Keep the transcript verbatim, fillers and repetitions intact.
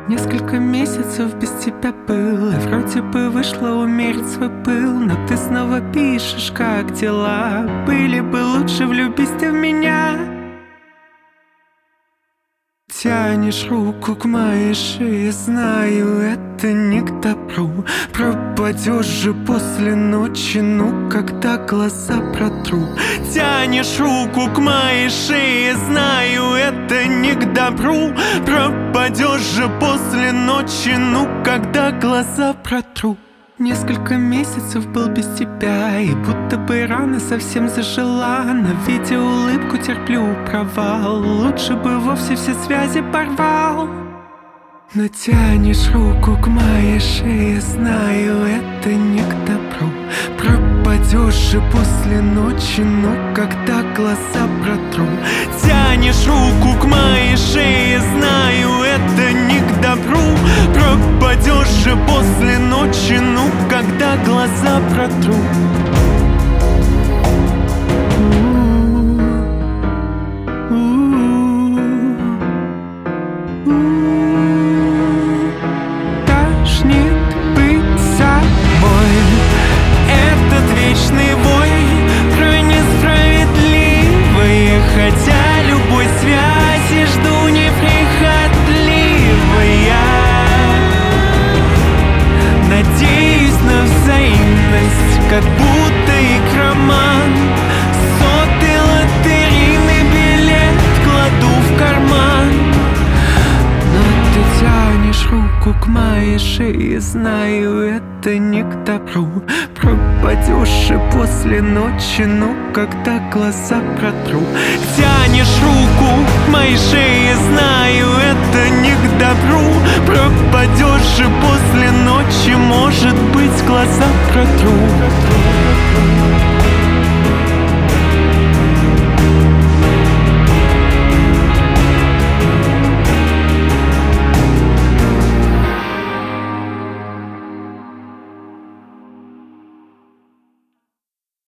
Несколько месяцев без тебя был, и вроде бы вышло умерить свой пыл. Но ты снова пишешь, как дела. Были бы лучше, влюбись ты в меня. Тянешь руку к моей шее, знаю, это не к добру. Пропадешь же после ночи, ну когда глаза протру. Тянешь руку к моей шее, знаю, это не к добру. Пропадешь же после ночи, ну когда глаза протру. Несколько месяцев был без тебя, и будто бы рана совсем зажила. Но видя улыбку, терплю провал. Лучше бы вовсе все связи порвал. Но тянешь руку к моей шее, знаю, это не к добру. Пропадешь же после ночи, ну когда глаза протру. Тянешь руку к моей шее, знаю, это не к добру. Пропадешь же после ночи, ну когда глаза протру. Хотя любой связи жду неприхотливая. Надеюсь на взаимность, как будто игроман. Сотый лотерейный билет кладу в карман. Но ты тянешь руку к моей шее, знаю, это не к добру. Пропадешь и после ночи, ну когда глаза протру. Тянешь руку к моей шее,